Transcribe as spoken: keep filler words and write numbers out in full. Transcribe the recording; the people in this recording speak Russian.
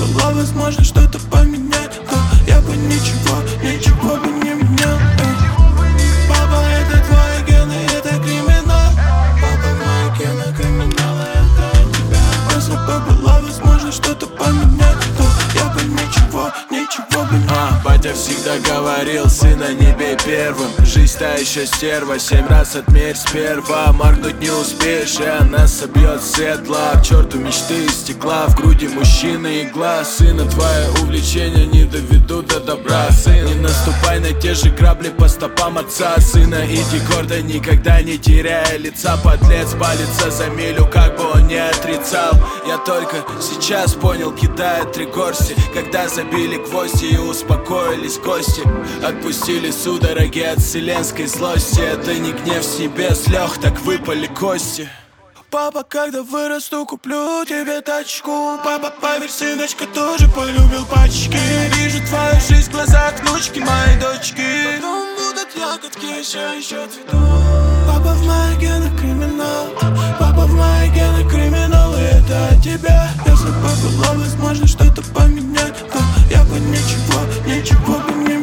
была возможность что-то поменять, то я бы ничего, ничего бы не менял. Папа, это твои гены, это криминал. Папа, мои гены, криминал, это от тебя. Если бы была возможность что-то поменять, то я бы ничего, ничего бы не менял. А, батя всегда говорил, сына не бей первым. Жизнь та еще стерва, семь раз отмерь сперва. Моргнуть не успеешь, и она собьет с седла. К черту мечты из стекла, в груди мужчины игла. Сына, твое увлечение не доведут до добра. Сын, не наступай на те же грабли по стопам отца. Сына, иди гордо, никогда не теряя лица. Подлец палится за милю, как бы он не отрицал. Я только сейчас понял, кидая три горсти, когда забили гвозди и успокоились гости. Отпустили судороги от вселенской злости. Это не гнев с небес лег, так выпали кости. Папа, когда вырасту, куплю тебе тачку. Папа, поверь, сыночка тоже полюбил пачки. Вижу твою жизнь в глазах внучки моей дочки. Потом будут ягодки, еще, еще цветут. Папа, в моих генах криминал. Папа, в моих генах криминал, и это от тебя. Если бы была возможность что-то поменять, то я бы ничего, ничего бы не менял.